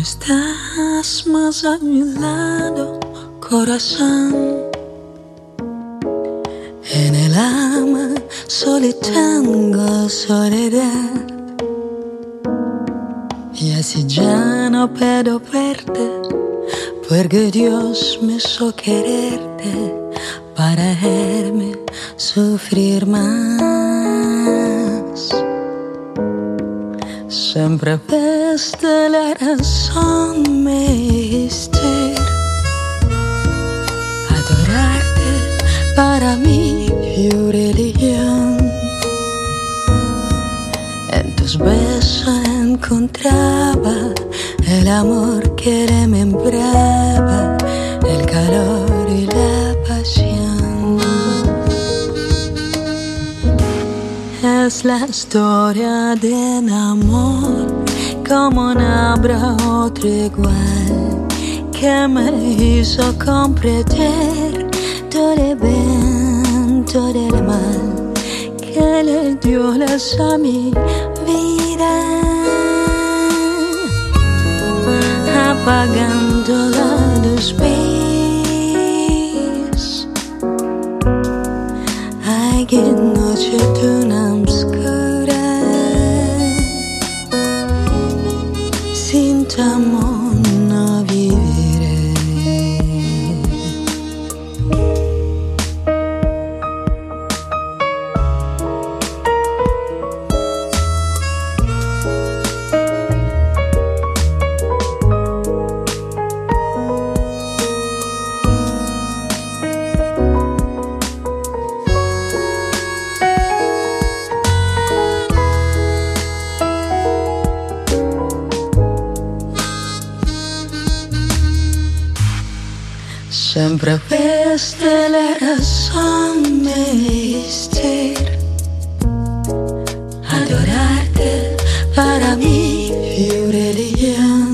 estás más a mi lado, corazón. En el alma solo tengo soledad, y así ya no puedo verte, porque Dios me hizo quererte para verme sufrir más. Sempre desde la razón me diste adorarte, para mí più religión. En tus besos encontraba el amor que remembraba, el calor y la pasión. Es la historia de un amor como no habrá otro igual, que me hizo comprender todo el bien, todo el mal, que le dio las a mi vida, apagando la luz. Ay, qué noche tan oscura, sin tu amor no viviré. Sempre desde la razón me diste adorarte, para mí più religión.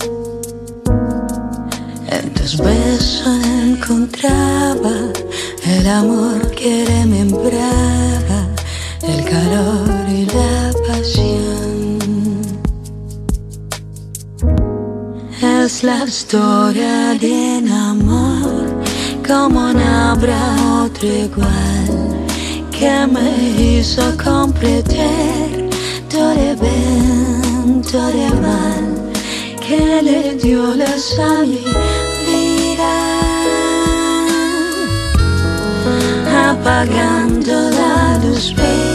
En tus besos encontraba el amor que remembraba, el calor y la pasión. Es la historia de un amor como no habrá otro igual, que me hizo comprender todo el bien, todo el mal, que le dio las a mi vida, apagando la luz.